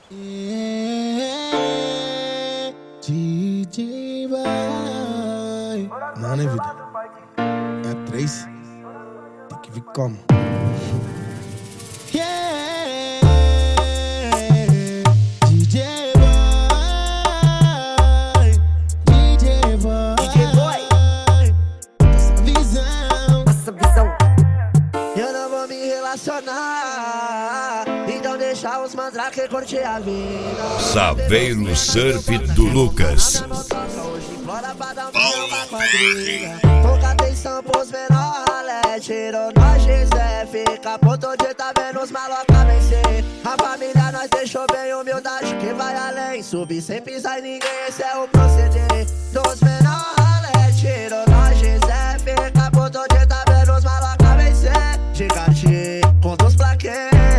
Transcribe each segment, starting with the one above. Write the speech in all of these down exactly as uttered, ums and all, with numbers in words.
É, D J vai. Não, né, vida? É três. Tem que vir como? Yeah, D J vai. D J vai. D J vai. Essa visão. Essa visão. Eu não vou me relacionar, então deixa os mandrake curtir a vida. Saveiro Surf do Lucas. Pouca atenção pros menor ralé. Tirou nós Gisé. Fica ponto de tá vendo os maloca vencer. A família nós deixou bem humildade que vai além. Subir sem pisar em ninguém, esse é o proceder dos menor ralé. Tirou nós Gisé. Fica ponto de tá vendo os maloca vencer. De Cartier com dos plaquês.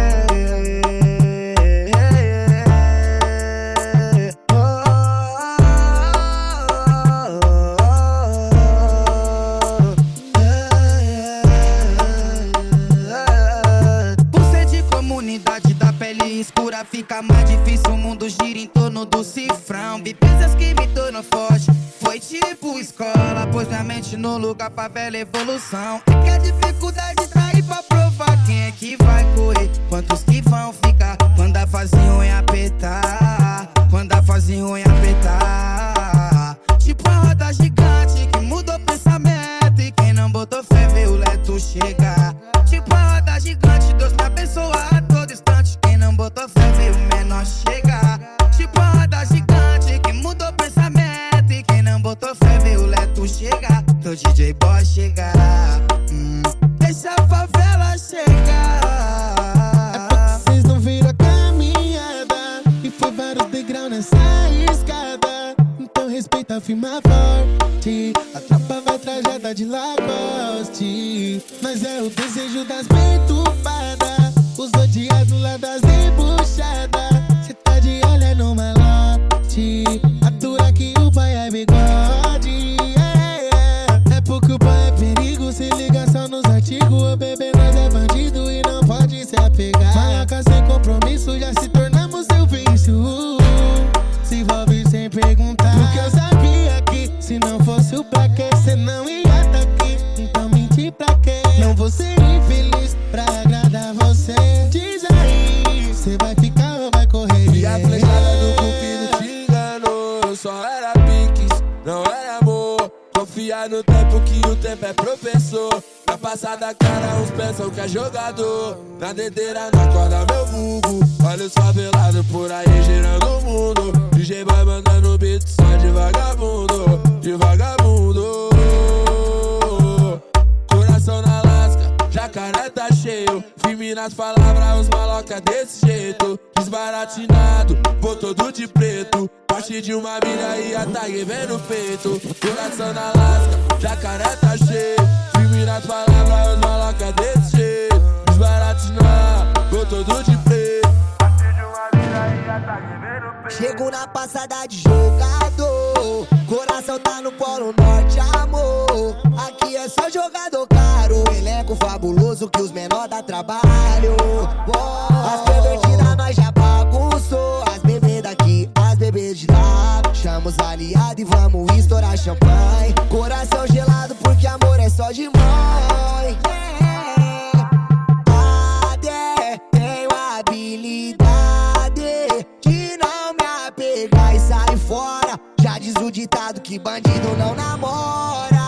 Da pele escura fica mais difícil, o mundo gira em torno do cifrão. Vivências que me tornam forte, foi tipo escola, pôs minha mente no lugar pra velha evolução. É que a dificuldade tá aí pra provar quem é que vai correr, quantos que vão ficar quando a fase ruim apertar, quando a fase ruim apertar. Tipo a roda gigante que mudou o pensamento, e quem não botou fé vê o leto chegar. Tipo a roda gigante, Deus me abençoa a todo instante. Quem não botou fé vê o menor chegar. Tipo a roda gigante que mudou o pensamento, e quem não botou fé vê o leto chegar. Então D J Boy chegar, hum, deixa a favela chegar. É porque vocês não viram a caminhada, e foi vários degraus nessa escada. Então respeita, firma forte. A tropa vai trajada de Lacoste. Mas é o desejo das perturbadas, os odiados lá das debuchadas. Cê tá de olho no malote, atura que o pai é bigode. É, é, é porque o pai é perigo, se liga só nos artigos. O bebê nós é bandido e não pode se apegar. Maloca sem compromisso, já se tornamos seu vício. Se envolve sem perguntar, porque eu sabia que se não fosse o plaquê, cê não ia tá aqui. Então mentir pra quê? Não vou ser infeliz pra agradar você. Diz aí, cê vai ficar ou vai correr? E a flechada do cupido te enganou. Só era piques, não era amor. Confia no tempo que o tempo é professor. Na passada cara uns pensam que é jogador. Na dedeira não acorda meu vulgo. Olha os favelados por aí girando o mundo. D J vai mandando beat só de vagabundo. De vagabundo. Coração na lasca, jacaré tá cheio. Firme nas palavras, os maloca desse jeito. Desbaratinado, pô todo de preto. Parte de uma milha e a tag vem no peito. Coração na lasca, jacaré tá cheio. Firme nas palavras, os maloca desse jeito. Desbaratinado, pô todo de preto. Parte de uma milha e a tag vem no peito. Chego na passada de jogador, coração tá no polo norte, amor. Aqui é só jogador caro, elenco fabuloso que os menor dá trabalho. As pervertidas nós já bagunçou, as bebês daqui, as bebês de lá. Chama os aliados e vamos estourar champanhe. Coração gelado porque amor é só de mãe. Até tenho habilidade de não me apegar e sair fora. Já diz o ditado que bandido não namora.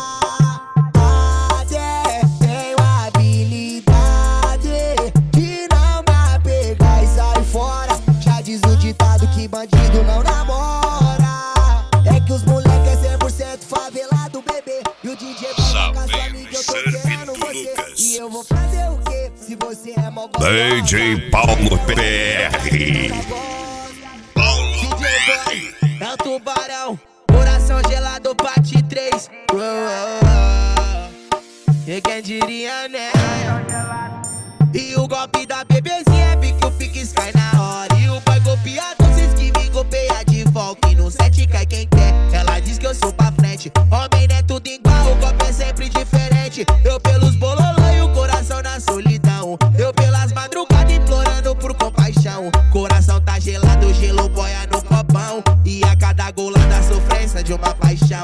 Até tenho habilidade de não me apegar e sair fora. Já diz o ditado que bandido não namora. É que os moleque é cem por cento favelado, bebê. E o D J vai ficar sua amiga, eu tô querendo você. E eu vou fazer o quê? Se você é mó gostosa. D J Paulo P R. D J Boy é o tubarão, coração gelado, parte três. Oh, oh, oh. E quem diria, né? E o golpe da bebezinha é pique, o pique cai na hora. E o boy golpeado, cês que me golpeia de volta. E no set cai quem quer, ela diz que eu sou pra frente. Homem não é tudo igual, o golpe é sempre diferente. Eu pelos bololô e o coração na solidão. Eu pelas madrugadas implorando por compaixão. Coração tá gelado.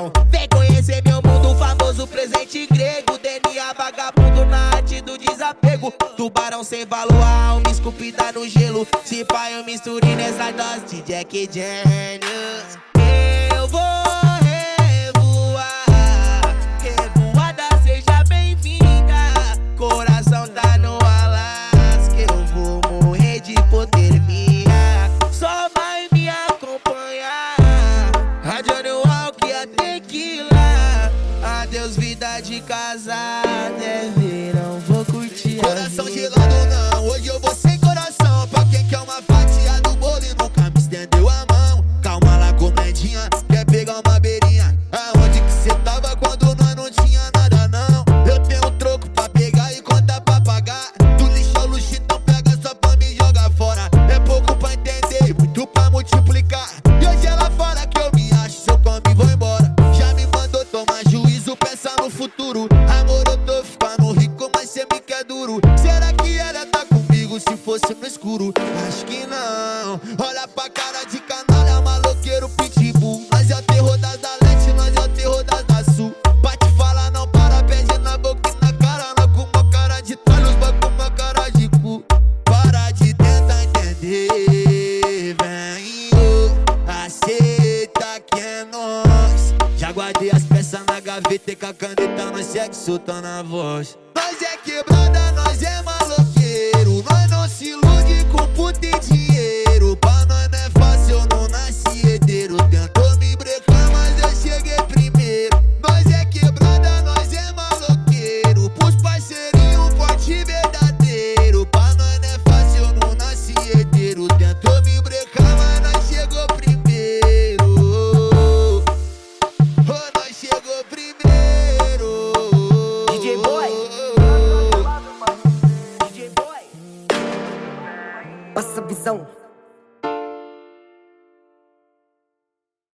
não. Vem conhecer meu mundo, famoso presente grego. D N A vagabundo na arte do desapego. Tubarão sem valor, a alma esculpida no gelo. Se pai eu misturei nessa dose de Jack Daniels. Eu vou revoar, revoada, seja bem-vinda. Coração tá no Alasca, eu vou morrer de hipotermia. Só vai me acompanhar a Johnny Walker e a Tequila. Adeus vida de casada, é verão, vou curtir. Coração gelado não, hoje eu vou sem coração. Pra quem quer uma fatia do bolo e nunca me estendeu a mão. Calma lá, comedinha, quer pegar uma beirinha? Aonde que cê tava quando nós não tinha nada não? Eu tenho um troco pra pegar e conta pra pagar. Do lixo ao luxo, então pega só pra me jogar fora. É pouco pra entender e muito pra multiplicar. E hoje ela fala que eu me acho, se eu come vou embora. Já me mandou tomar juízo, pensa no futuro. Amor, eu tô ficando rico, mas cê me quer duro. Será que ela tá comigo se fosse no escuro? Acho que não. Olha pra cara de canalha, maloqueiro pitbull. Nós é o terror das da leste, nós é o terror das da sul. Pra te falar não para, pede na boca e na cara. Não com uma cara de tralha, os bagulho com uma cara de cu. Para de tentar entender, vem, oh, aceita que é nós. Já guardei as peças na gaveta e com a caneta nós segue soltando a voz. Nós é quebrada, nós é maloqueiro. Nós não se ilude com puta e dinheiro. Pra nós não é fácil, eu não nasci herdeiro. Tentou me brecar, mas eu cheguei primeiro. Nós é quebrada, nós é maloqueiro. Pros parceirinhos, forte verdadeiro. Pra nós não é fácil, eu não nasci herdeiro. Tentou me brecar, mas nós chegou primeiro. Oh, nós chegou primeiro. D J Boy, D J Boy. Passa visão.